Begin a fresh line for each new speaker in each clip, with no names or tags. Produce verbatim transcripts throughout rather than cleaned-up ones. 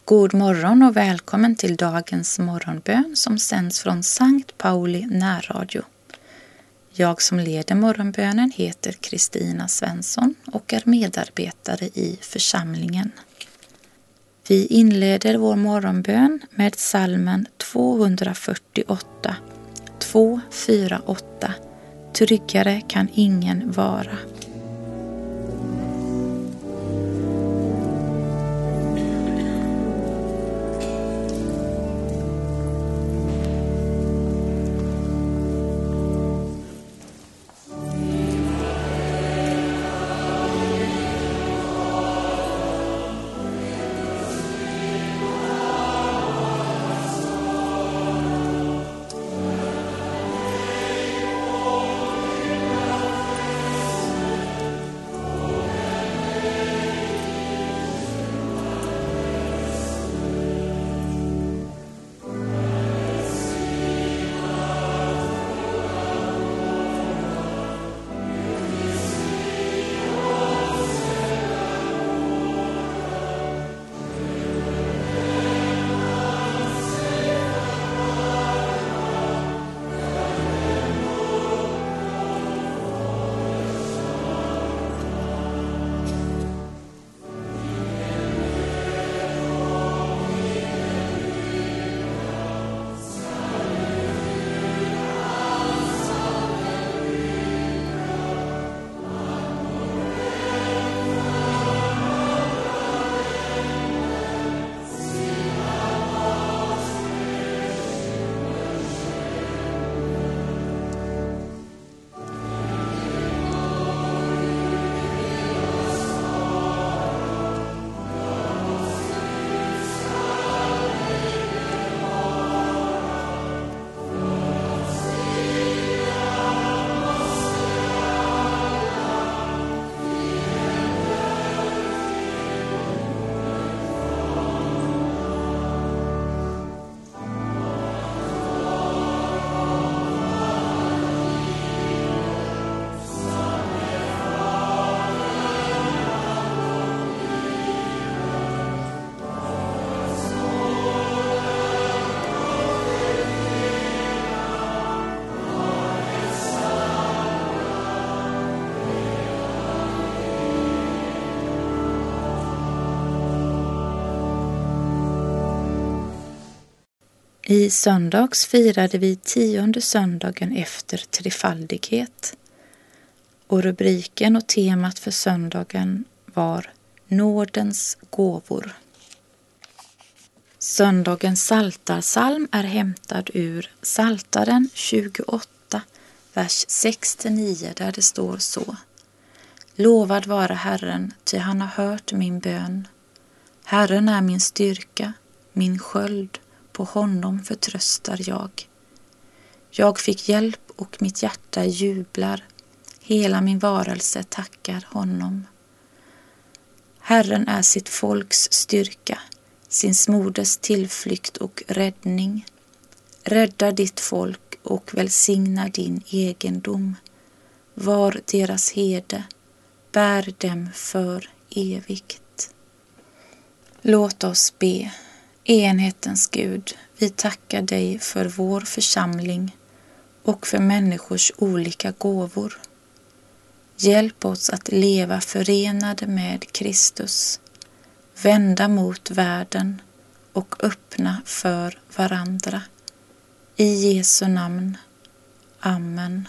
God morgon och välkommen till dagens morgonbön som sänds från Sankt Pauli närradio. Jag som leder morgonbönen heter Kristina Svensson och är medarbetare i församlingen. Vi inleder vår morgonbön med psalmen tvåhundrafyrtioåtta, två fyra åtta. Tryggare kan ingen vara. I söndags firade vi tionde söndagen efter trefaldighet och rubriken och temat för söndagen var Nådens gåvor. Söndagens psaltarpsalm är hämtad ur Psaltaren tjugoåtta, vers sex till nio, där det står så: Lovad vara Herren, ty han har hört min bön. Herren är min styrka, min sköld. På honom förtröstar jag. Jag fick hjälp och mitt hjärta jublar. Hela min varelse tackar honom. Herren är sitt folks styrka, sin smordes tillflykt och räddning. Rädda ditt folk och välsigna din egendom. Var deras herde, bär dem för evigt. Låt oss be. Enhetens Gud, vi tackar dig för vår församling och för människors olika gåvor. Hjälp oss att leva förenade med Kristus, vända mot världen och öppna för varandra. I Jesu namn. Amen.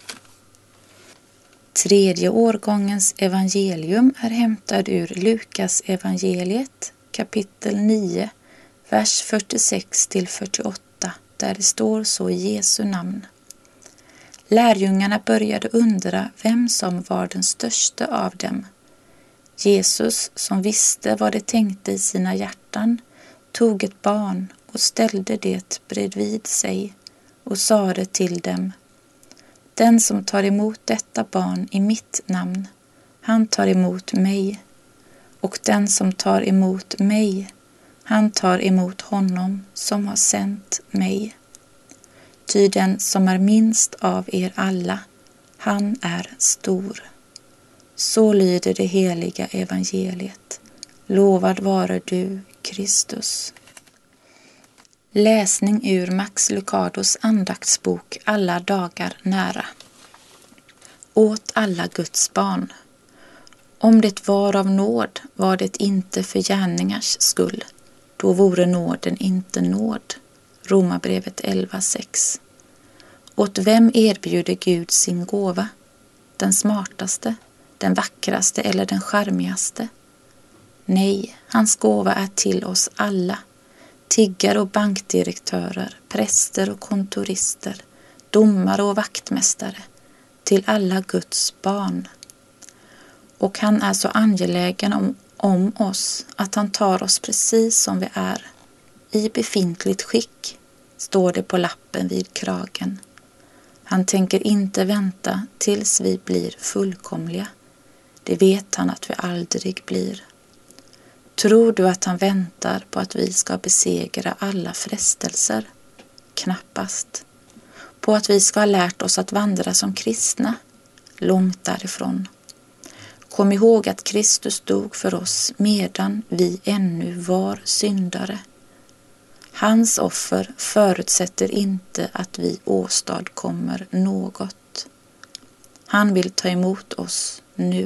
Tredje årgångens evangelium är hämtad ur Lukas evangeliet, kapitel nio, vers fyrtiosex till fyrtioåtta, där det står så i Jesu namn. Lärjungarna började undra vem som var den största av dem. Jesus, som visste vad de tänkte i sina hjärtan, tog ett barn och ställde det bredvid sig och sade till dem: Den som tar emot detta barn i mitt namn, han tar emot mig, och den som tar emot mig, han tar emot honom som har sänt mig. Ty den som är minst av er alla, han är stor. Så lyder det heliga evangeliet. Lovad vare du, Kristus. Läsning ur Max Lucados andaktsbok Alla dagar nära. Åt alla Guds barn. Om det var av nåd var det inte för gärningars skull. Då vore nåden inte nåd. Romarbrevet elva sex. Åt vem erbjuder Gud sin gåva? Den smartaste, den vackraste eller den charmigaste? Nej, hans gåva är till oss alla. Tiggare och bankdirektörer, präster och kontorister, domare och vaktmästare, till alla Guds barn. Och han är så angelägen om, om oss att han tar oss precis som vi är. I befintligt skick, står det på lappen vid kragen. Han tänker inte vänta tills vi blir fullkomliga. Det vet han att vi aldrig blir. Tror du att han väntar på att vi ska besegra alla frestelser? Knappast. På att vi ska ha lärt oss att vandra som kristna? Långt därifrån. Kom ihåg att Kristus dog för oss medan vi ännu var syndare. Hans offer förutsätter inte att vi åstadkommer något. Han vill ta emot oss nu.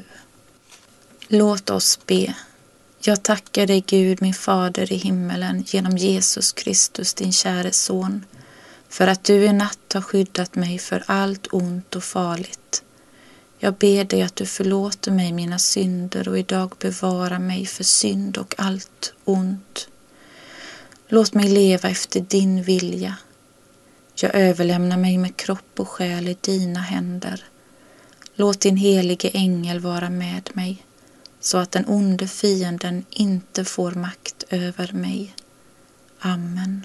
Låt oss be. Jag tackar dig Gud, min fader i himmelen, genom Jesus Kristus, din käre son, för att du i natt har skyddat mig för allt ont och farligt. Jag ber dig att du förlåter mig mina synder och idag bevara mig för synd och allt ont. Låt mig leva efter din vilja. Jag överlämnar mig med kropp och själ i dina händer. Låt din helige ängel vara med mig, så att den onde fienden inte får makt över mig. Amen.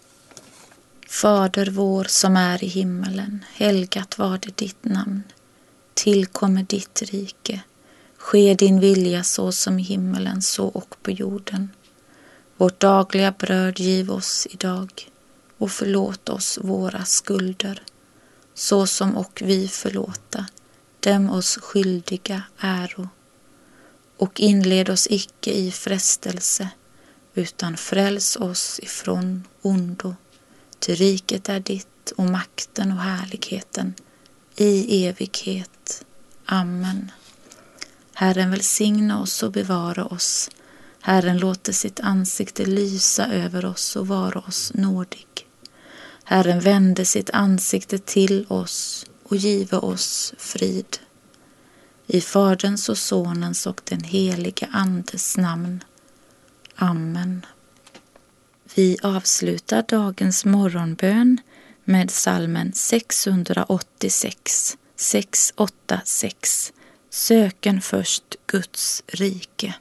Fader vår som är i himmelen, helgat var det ditt namn. Tillkommer ditt rike. Ske din vilja så som i himmelen, så och på jorden. Vårt dagliga bröd giv oss idag, och förlåt oss våra skulder, så som och vi förlåta dem oss skyldiga äro. Och inled oss icke i frestelse, utan fräls oss ifrån ondo. Till riket är ditt och makten och härligheten i evighet. Amen. Herren välsigna oss och bevara oss. Herren låter sitt ansikte lysa över oss och vara oss nådig. Herren vände sitt ansikte till oss och give oss frid. I Faderns och Sonens och den helige Andes namn. Amen. Vi avslutar dagens morgonbön med psalmen sexhundraåttiosex, sex åtta sex. Söken först Guds rike.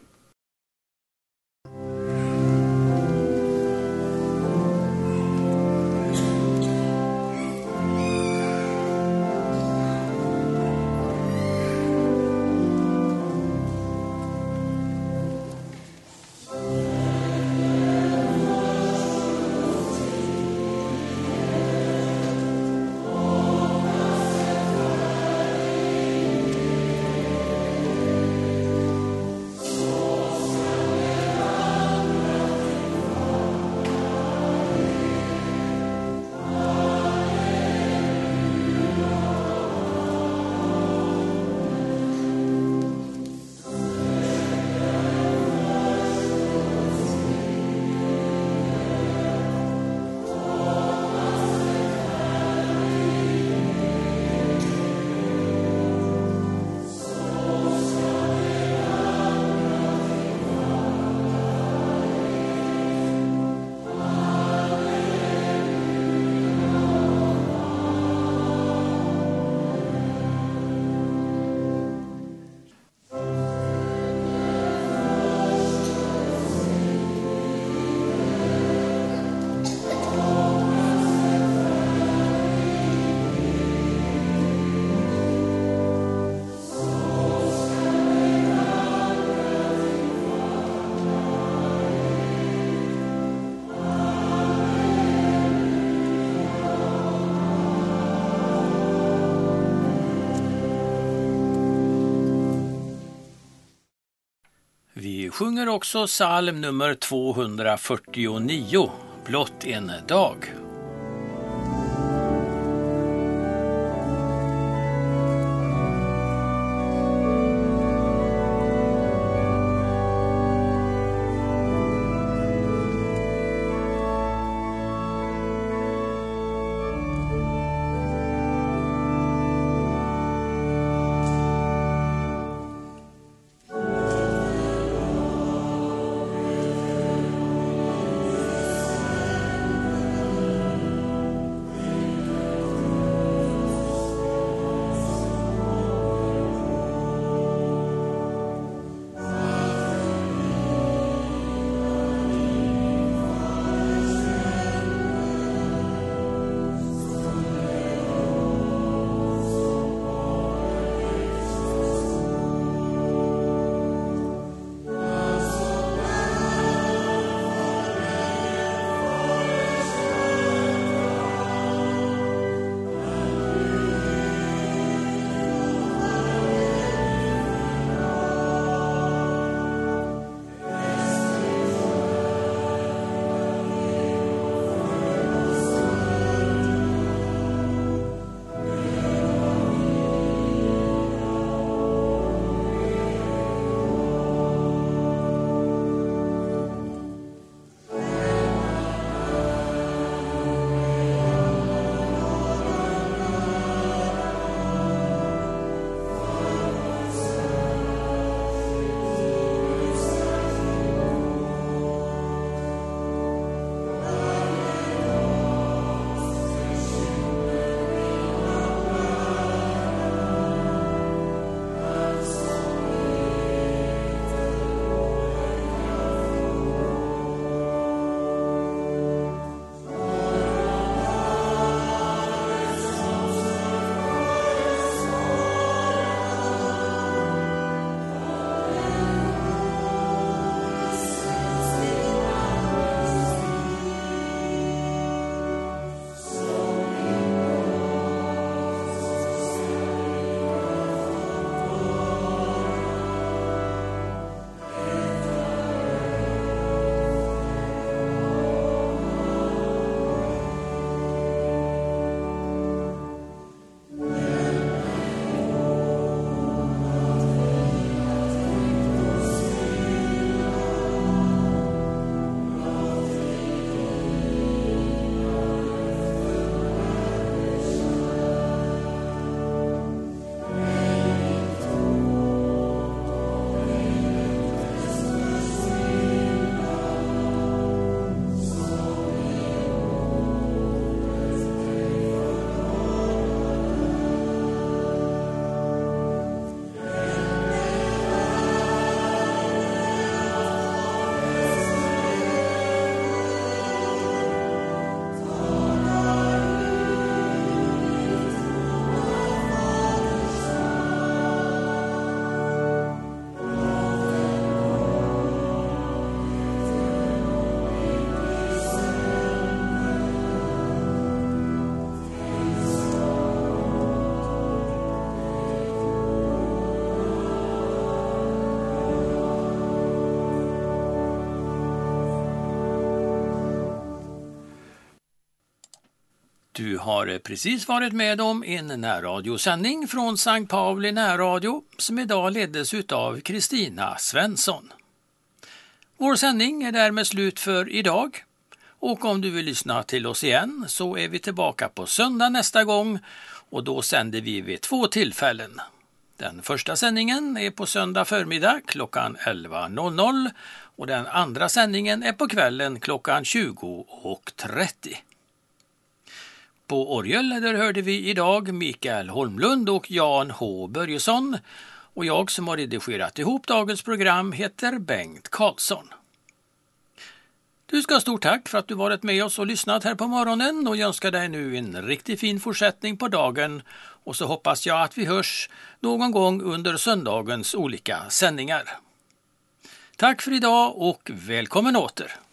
Vi sjunger också psalm nummer tvåhundrafyrtionio, Blott en dag. Du har precis varit med om en närradiosändning från Sankt Pauli närradio som idag leddes av Kristina Svensson. Vår sändning är därmed slut för idag, och om du vill lyssna till oss igen så är vi tillbaka på söndag nästa gång, och då sänder vi vid två tillfällen. Den första sändningen är på söndag förmiddag klockan elva noll noll och den andra sändningen är på kvällen klockan tjugo och trettio. På orgel där hörde vi idag Mikael Holmlund och Jan H. Börjesson, och jag som har redigerat ihop dagens program heter Bengt Karlsson. Du ska ha stort tack för att du varit med oss och lyssnat här på morgonen, och jag önskar dig nu en riktigt fin fortsättning på dagen, och så hoppas jag att vi hörs någon gång under söndagens olika sändningar. Tack för idag och välkommen åter!